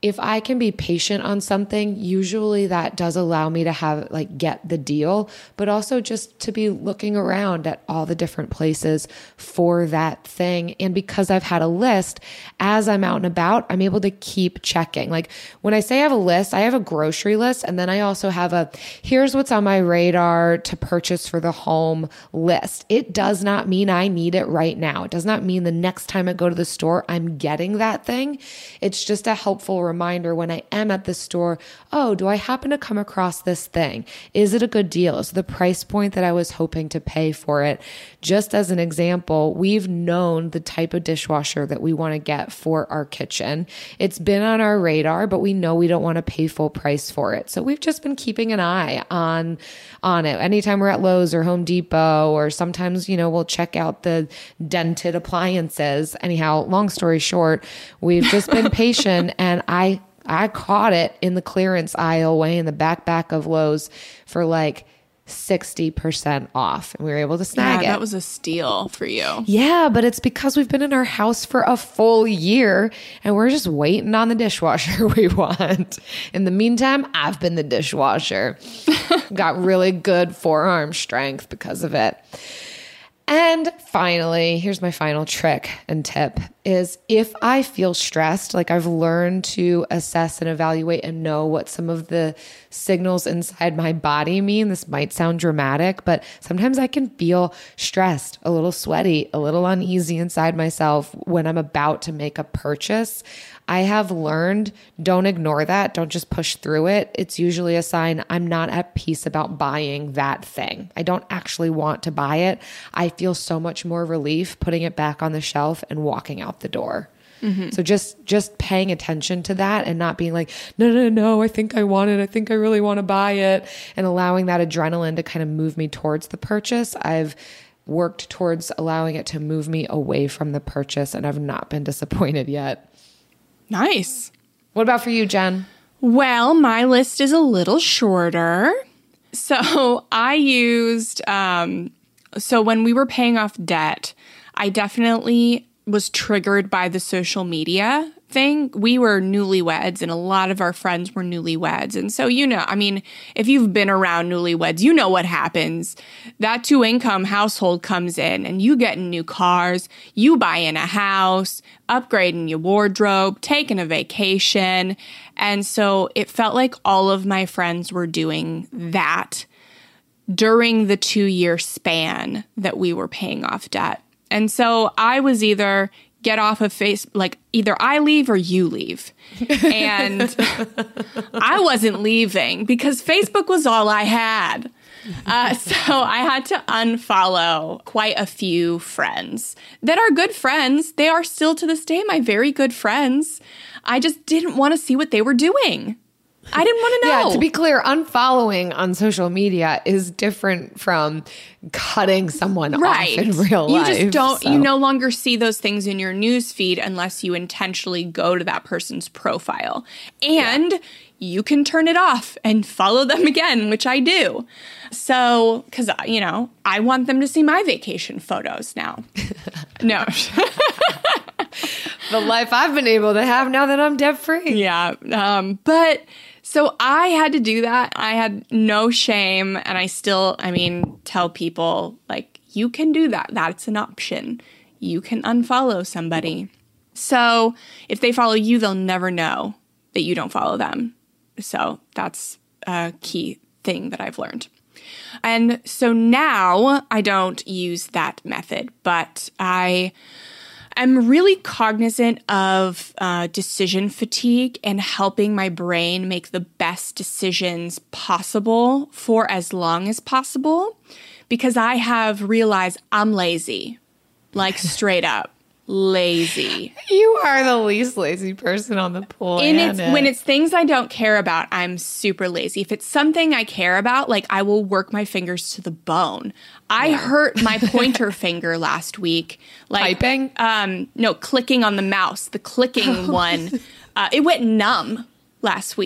if I can be patient on something, usually that does allow me to have like get the deal, but also just to be looking around at all the different places for that thing. And because I've had a list, as I'm out and about, I'm able to keep checking. Like when I say I have a list, I have a grocery list, and then I also have a here's what's on my radar to purchase for the home list. It does not mean I need it right now. It does not mean the next time I go to the store, I'm getting that thing. It's just a helpful reminder when I am at the store, oh, do I happen to come across this thing? Is it a good deal? Is the price point that I was hoping to pay for it? Just as an example, we've known the type of dishwasher that we want to get for our kitchen. It's been on our radar, but we know we don't want to pay full price for it. So we've just been keeping an eye on, on it. Anytime we're at Lowe's or Home Depot, or sometimes, you know, we'll check out the dented appliances. Anyhow, long story short, we've just been patient, and I I caught it in the clearance aisle way in the back back of Lowe's for like sixty percent off, and we were able to snag yeah, it. That was a steal for you. Yeah, but it's because we've been in our house for a full year and we're just waiting on the dishwasher we want. In the meantime, I've been the dishwasher. Got really good forearm strength because of it. And finally, here's my final trick and tip is if I feel stressed, like I've learned to assess and evaluate and know what some of the signals inside my body mean. This might sound dramatic, but sometimes I can feel stressed, a little sweaty, a little uneasy inside myself when I'm about to make a purchase. I have learned, don't ignore that. Don't just push through it. It's usually a sign I'm not at peace about buying that thing. I don't actually want to buy it. I feel so much more relief putting it back on the shelf and walking out the door. Mm-hmm. So just, just paying attention to that and not being like, no, no, no, I think I want it. I think I really want to buy it. And allowing that adrenaline to kind of move me towards the purchase. I've worked towards allowing it to move me away from the purchase, and I've not been disappointed yet. Nice. What about for you, Jen? Well, my list is a little shorter. So I used, um, so when we were paying off debt, I definitely was triggered by the social media thing. We were newlyweds, and a lot of our friends were newlyweds. And so, you know, I mean, if you've been around newlyweds, you know what happens. That two-income household comes in, and you get in new cars, you buy in a house, upgrading your wardrobe, taking a vacation. And so it felt like all of my friends were doing that during the two-year span that we were paying off debt. And so I was either get off of face, like either I leave or you leave. And I wasn't leaving because Facebook was all I had. Uh, so I had to unfollow quite a few friends that are good friends. They are still to this day my very good friends. I just didn't want to see what they were doing. I didn't want to know. Yeah, to be clear, unfollowing on social media is different from cutting someone right. off in real you life. You just don't, so. you no longer see those things in your news feed unless you intentionally go to that person's profile. And yeah. you can turn it off and follow them again, which I do. So, because, you know, I want them to see my vacation photos now. No. The life I've been able to have now that I'm debt free. Yeah. Um, but so I had to do that. I had no shame. And I still, I mean, tell people like, you can do that. That's an option. You can unfollow somebody. So if they follow you, they'll never know that you don't follow them. So that's a key thing that I've learned. And so now I don't use that method, but I I'm really cognizant of uh, decision fatigue and helping my brain make the best decisions possible for as long as possible, because I have realized I'm lazy, like straight up lazy. You are the least lazy person on the planet. And it's, when it's things I don't care about, I'm super lazy. If it's something I care about, like I will work my fingers to the bone. I yeah. hurt my pointer finger last week. Like, Typing? Um, no, clicking on the mouse. The clicking one. Uh, it went numb last week.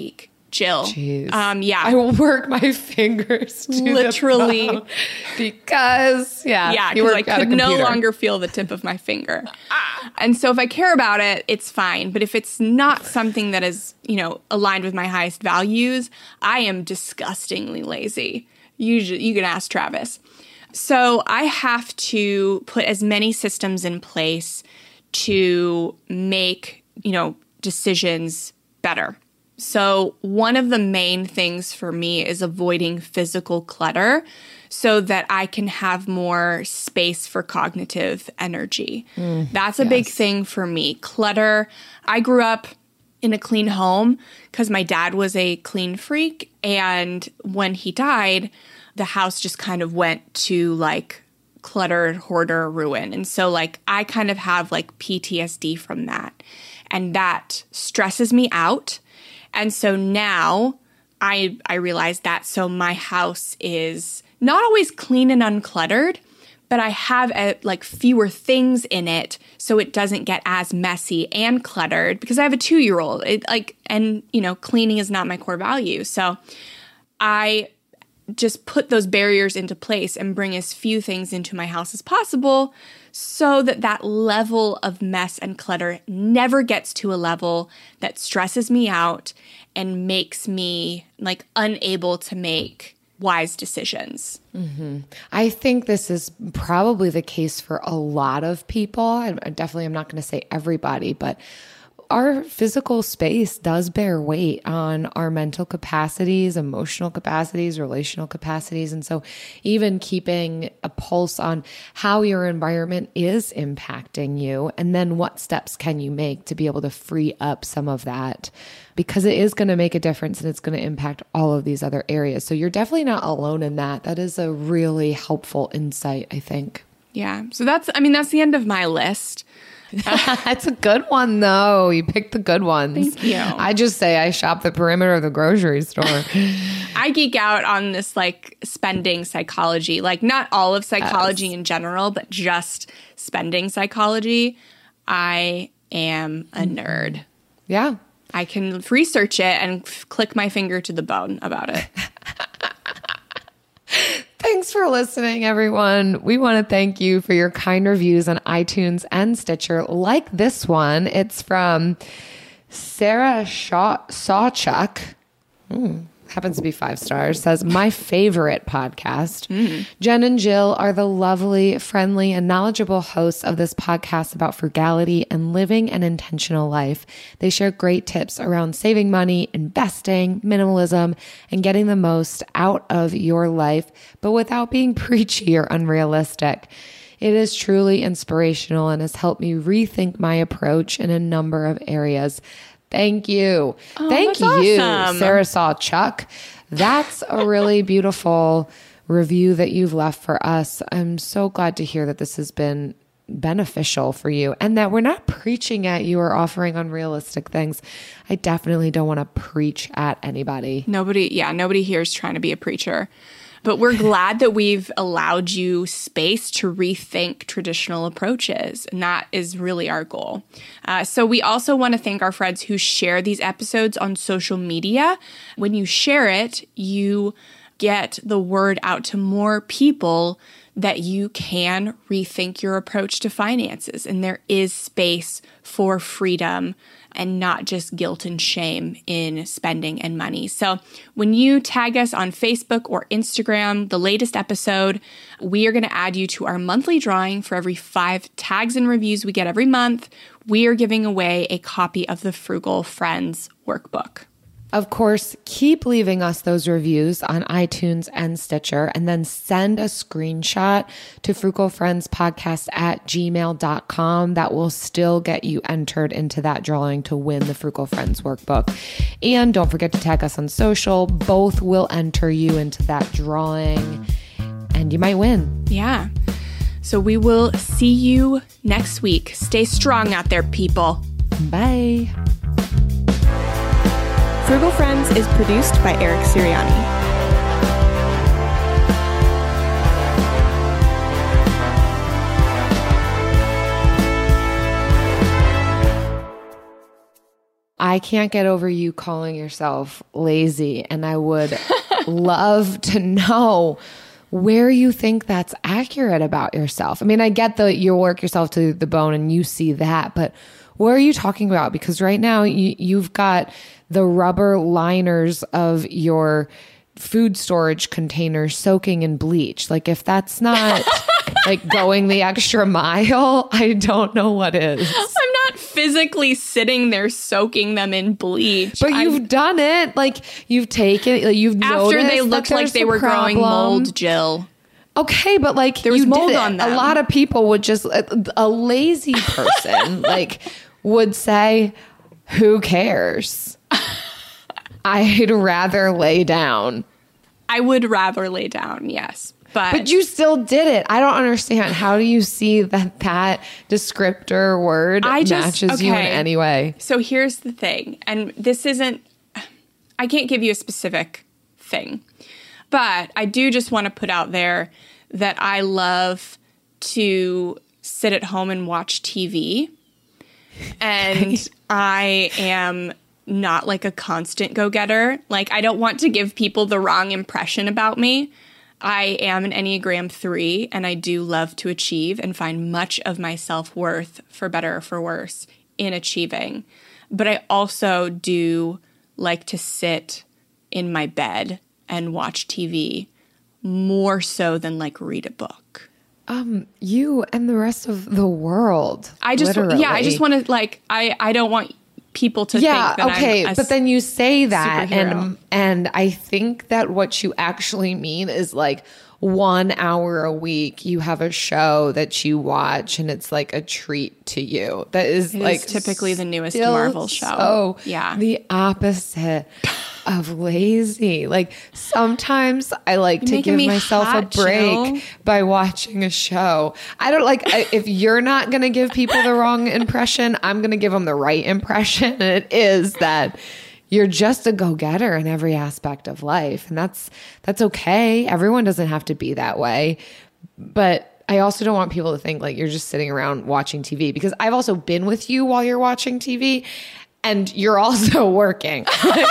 Jill. Jeez. Um, yeah. I will work my fingers to Literally. the bone because, yeah. Yeah, you because work I at a could no computer. longer feel the tip of my finger. And so if I care about it, it's fine. But if it's not something that is, you know, aligned with my highest values, I am disgustingly lazy. Usually, you can ask Travis. So I have to put as many systems in place to make, you know, decisions better. So one of the main things for me is avoiding physical clutter so that I can have more space for cognitive energy. Mm, That's a yes. big thing for me. Clutter. I grew up in a clean home because my dad was a clean freak. And when he died, the house just kind of went to like cluttered hoarder ruin. And so like I kind of have like P T S D from that. And that stresses me out. And so now I I realize that. So my house is not always clean and uncluttered, but I have a, like fewer things in it so it doesn't get as messy and cluttered because I have a two-year-old. It, like and you know, cleaning is not my core value. So I just put those barriers into place and bring as few things into my house as possible so that that level of mess and clutter never gets to a level that stresses me out and makes me like unable to make wise decisions. Mm-hmm. I think this is probably the case for a lot of people. I definitely am not going to say everybody, but our physical space does bear weight on our mental capacities, emotional capacities, relational capacities. And so even keeping a pulse on how your environment is impacting you, and then what steps can you make to be able to free up some of that, because it is going to make a difference and it's going to impact all of these other areas. So you're definitely not alone in that. That is a really helpful insight, I think. Yeah. So that's, I mean, that's the end of my list. That's a good one, though. You picked the good ones. Thank you. I just say I shop the perimeter of the grocery store. I geek out on this like spending psychology, like not all of psychology yes. in general, but just spending psychology. I am a nerd. Yeah. I can research it and f- click my finger to the bone about it. Thanks for listening, everyone. We want to thank you for your kind reviews on iTunes and Stitcher, like this one. It's from Sarah Shaw- Sawchuk. Mm, happens to be five stars. Says, my favorite podcast. Mm. Jen and Jill are the lovely, friendly, and knowledgeable hosts of this podcast about frugality and living an intentional life. They share great tips around saving money, investing, minimalism, and getting the most out of your life, but without being preachy or unrealistic. It is truly inspirational and has helped me rethink my approach in a number of areas. Thank you. Oh, Thank you, awesome. Sarah Sawchuk. That's a really beautiful review that you've left for us. I'm so glad to hear that this has been beneficial for you and that we're not preaching at you or offering unrealistic things. I definitely don't want to preach at anybody. Nobody, yeah, nobody here is trying to be a preacher. But we're glad that we've allowed you space to rethink traditional approaches. And that is really our goal. Uh, so we also want to thank our friends who share these episodes on social media. When you share it, you get the word out to more people that you can rethink your approach to finances. And there is space for freedom and not just guilt and shame in spending and money. So when you tag us on Facebook or Instagram, the latest episode, we are going to add you to our monthly drawing. For every five tags and reviews we get every month, we are giving away a copy of the Frugal Friends workbook. Of course, keep leaving us those reviews on iTunes and Stitcher, and then send a screenshot to frugalfriendspodcast at gmail dot com. That will still get you entered into that drawing to win the Frugal Friends workbook. And don't forget to tag us on social. Both will enter you into that drawing, and you might win. Yeah. So we will see you next week. Stay strong out there, people. Bye. Frugal Friends is produced by Eric Siriani. I can't get over you calling yourself lazy, and I would love to know where you think that's accurate about yourself. I mean, I get that you work yourself to the bone and you see that, but what are you talking about? Because right now you, you've got the rubber liners of your food storage containers soaking in bleach. Like, if that's not like going the extra mile, I don't know what is. I'm not physically sitting there soaking them in bleach. But you've I've, done it. Like, you've taken, like, you've after noticed they looked like they were problem. growing mold, Jill. Okay, but like, there was you mold did it. on them. A lot of people would just, a, a lazy person, like, would say, who cares? I'd rather lay down. I would rather lay down, yes. But, but you still did it. I don't understand. How do you see that that descriptor word I just, matches okay. you in any way? So here's the thing. And this isn't, I can't give you a specific thing. But I do just want to put out there that I love to sit at home and watch T V. And I am not like a constant go-getter. Like, I don't want to give people the wrong impression about me. I am an Enneagram three, and I do love to achieve and find much of my self-worth, for better or for worse, in achieving. But I also do like to sit in my bed and watch T V more so than like read a book. Um, you and the rest of the world. I just, literally. yeah, I just want to like, I, I don't want people to yeah, think that okay, I'm a but then you say that, superhero. and and I think that what you actually mean is like one hour a week you have a show that you watch, and it's like a treat to you. That is it like is typically the newest still Marvel show. So yeah, the opposite of lazy. Like, sometimes I like You're to give myself hot, a break Jill. by watching a show. I don't like, I, if you're not going to give people the wrong impression, I'm going to give them the right impression. And it is that you're just a go-getter in every aspect of life. And that's, that's okay. Everyone doesn't have to be that way. But I also don't want people to think like you're just sitting around watching T V, because I've also been with you while you're watching T V. And you're also working.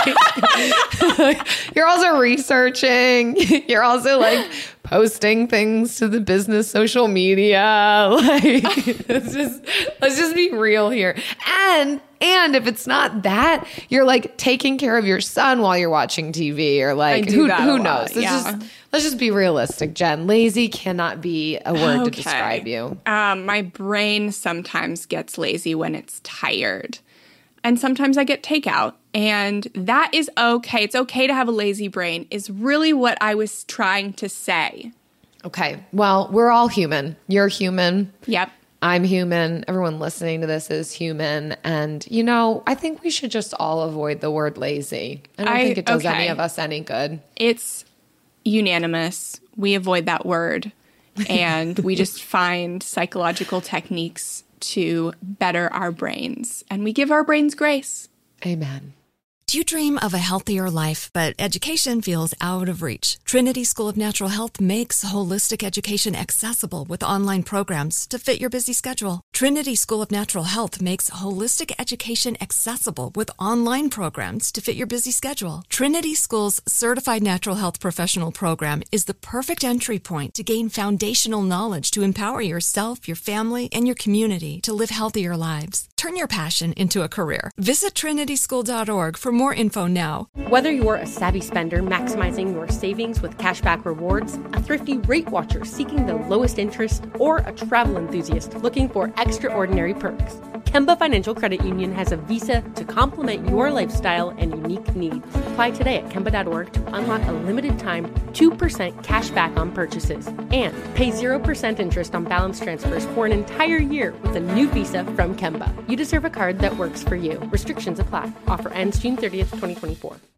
You're also researching. You're also like posting things to the business social media. Like, let's just let's just be real here. And and if it's not that, you're like taking care of your son while you're watching T V, or like who who knows? Let's yeah. just let's just be realistic, Jen. Lazy cannot be a word okay. to describe you. Um, my brain sometimes gets lazy when it's tired. And sometimes I get takeout, and that is okay. It's okay to have a lazy brain is really what I was trying to say. Okay. Well, we're all human. You're human. Yep. I'm human. Everyone listening to this is human. And, you know, I think we should just all avoid the word lazy. I don't I, think it does okay. any of us any good. It's unanimous. We avoid that word, and we just find psychological techniques to better our brains, and we give our brains grace. Amen. Do you dream of a healthier life, but education feels out of reach? Trinity School of Natural Health makes holistic education accessible with online programs to fit your busy schedule. Trinity School of Natural Health makes holistic education accessible with online programs to fit your busy schedule. Trinity School's Certified Natural Health Professional Program is the perfect entry point to gain foundational knowledge to empower yourself, your family, and your community to live healthier lives. Turn your passion into a career. Visit trinity school dot org for more info now. Whether you're a savvy spender maximizing your savings with cashback rewards, a thrifty rate watcher seeking the lowest interest, or a travel enthusiast looking for extraordinary perks, Kemba Financial Credit Union has a visa to complement your lifestyle and unique needs. Apply today at kemba dot org to unlock a limited time two percent cash back on purchases and pay zero percent interest on balance transfers for an entire year with a new visa from Kemba. You deserve a card that works for you. Restrictions apply. Offer ends June thirtieth, twenty twenty-four.